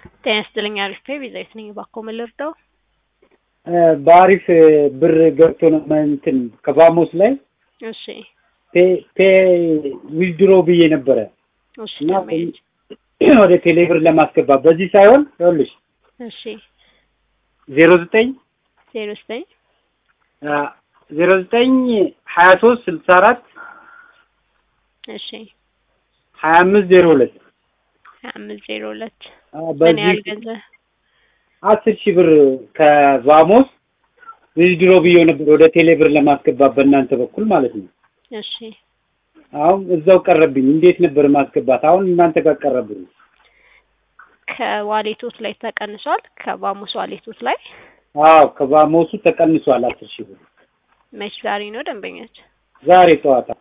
ጤና ይስጥልኝ አሪፍ ቪዛይት ነኝ ባኮ መልርዳው በአሪፍ ብር ገብቶ ነው እንትን ከባሞስ ላይ እሺ ፔ ዊዝድሮ ብዬ ነበረ እሺ እና ወደ ቴሌብር ለማስገባት በዚህ ሳይሆን ይኸውልሽ እሺ 09 23 64 እሺ 2502 ምን ያህል ገንዘብ 10,000 ብር ከባሞስ ዊዝድሮ ብዬ ነበር ወደ ቴሌብር ለማስገባት በእናንተ በኩል ማለት ነው። እሺ አሁን እዛው ቀረብኝ። እንዴት ነበር ማስገባት? አሁን እናንተ ጋር ቀረብኝ። ከዋሌቶት ላይ ተቀንሷል። ከባሞስ ዋሌቶት ላይ አዎ ከባሞሱ ተቀንሷል 10,000 ብር። መች ዛሬ ነው ደንበኛች? ዛሬ ጠዋት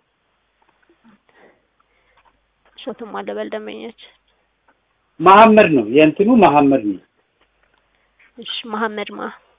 ሾትም አለበል ደንበኛች መሐመድ ነው የእንትኑ መሐመድ ነው። እሺ መሐመድ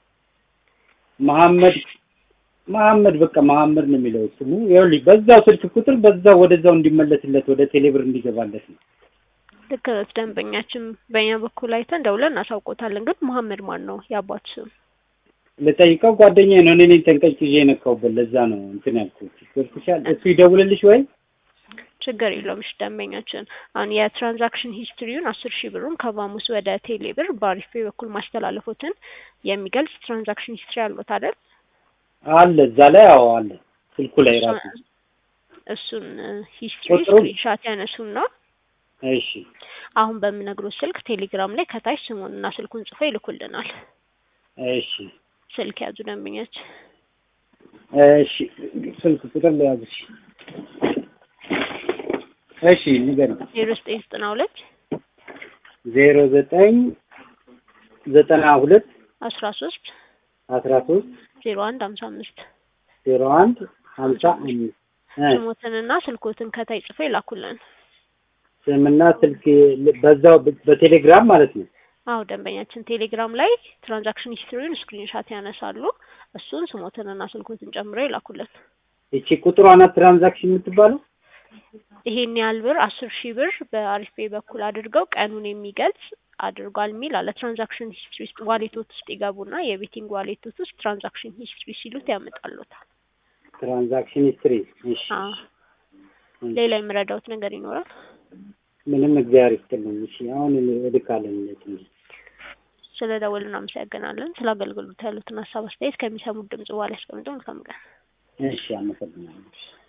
በቃ መሐመድ ነው የሚለው ስሙ። ይኸውልሽ በዛው ስልክ ቁጥር በዛው ወደዛው እንዲመለስለት ወደ ቴሌብር እንዲገባለት ነው። ልክ ነው ደንበኛችን በእኛ በኩል አይተን ደውለን አሳውቆታለን። ግን መሐመድ ማን ነው ያባቱ ስም? ልጠይቀው ጓደኛዬ ነው። እኔ ነኝ ተንቀጭዬ የነካውበት ለዛ ነው እንትን ያልኩት። ስልክሻል እሱ ይደውልልሽ ወይ? ችግር የለውም። እሺ ደንበኛችን አሁን የትራንዛክሽን ሂስትሪውን 10,000 ብሩን ከባሞስ ወደ ቴሌብር በአሪፍ በኩል ማስተላለፉትን የሚገልጽ ትራንዛክሽን ሂስትሪ አለዎት አይደል? አለ እዛ ላይ አዎ አለ ስልኩ ላይ ራሱ እሱን ሂስትሪ ስክሪንሻት ያነሱና እሺ አሁን በምነግሮት ስልክ ቴሌግራም ላይ ከታች ስሙንና ስልኩን ጽፈው ይልኩልናል። እሺ ስልክ ያዙ ደንበኛች። እሺ ስልክ ቁጥር ያዙሽ። እሺ ንገረኝ። 0992 0992 13 0155 ስሙትንና ስልኮትን ከታይ ጽፈው ይላኩልን። ስምና ስልክ በዛው በቴሌግራም ማለት ነው። አዎ ደንበኛችን ቴሌግራም ላይ ትራንዛክሽን ሂስትሪውን ስክሪንሻት ያነሳሉ። እሱን ስሙትንና ስልኮትን ጨምረው ይላኩልን። እቺ ቁጥሯና ትራንዛክሽን የምትባለው ይሄን ያህል ብር 10,000 ብር በአሪፍ በኩል አድርገው ቀኑን የሚገልጽ አድርጓል የሚል አለ። ትራንዛክሽን ሂስትሪ ውስጥ ዋሌቶት ውስጥ ይገቡና የቤቲንግ ዋሌቶት ውስጥ ትራንዛክሽን ሂስትሪ ሲሉት ያመጣሉታል። ትራንዛክሽን ሂስትሪ እሺ። ሌላ የምረዳውት ነገር ይኖራል? ምንም እግዚአብሔር ይስጥልኝ። እሺ አሁን እልካለን ነው። ስለደወልን አመሰግናለን። ስለ አገልግሎት ያሉትን ሀሳብ አስተያየት ከሚሰሙት ድምጽ በኋላ ያስቀምጡ። መልካም ቀን። እሺ አመሰግናለሁ።